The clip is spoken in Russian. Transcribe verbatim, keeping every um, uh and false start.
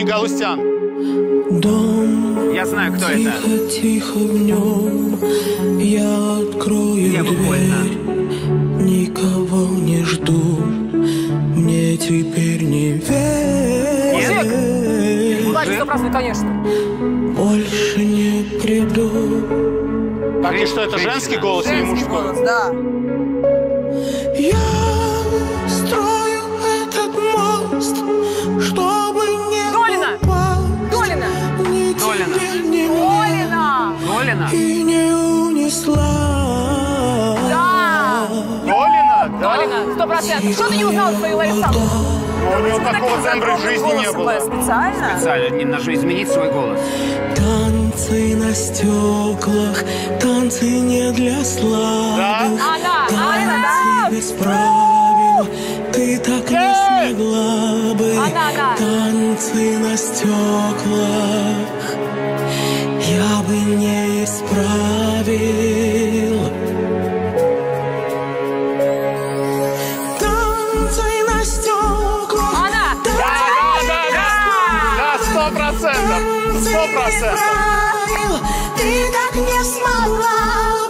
Галустян. Дом, Я знаю, кто тихо, это. Тихо в нем я открою Мне дверь. больно. Никого не жду, мне теперь не верь. Нет? Плачь, сто процентов, конечно. Больше не приду. Так, и что, это женский голос или Женский мужской? голос, да. Я строю этот мост, чтобы не Долина! упасть Долина! ни Долина. тебе, ни мне, Долина! Долина? и не унесла. Да! Долина? Да? Долина, сто процентов. Что ты не узнал своей Ларисы Александровны? Но у него такого тембра в жизни не было. Специально? Специально не нужно изменить свой голос. Танцы на стеклах, танцы не для слабых. Она, она, Танцы без правил, ты так не смогла бы. Она, она. Танцы на стеклах я бы не исправил. Танцы на стеклах. она! Да, да, да, да, да, сто процентов, сто процентов. Ты так не смогла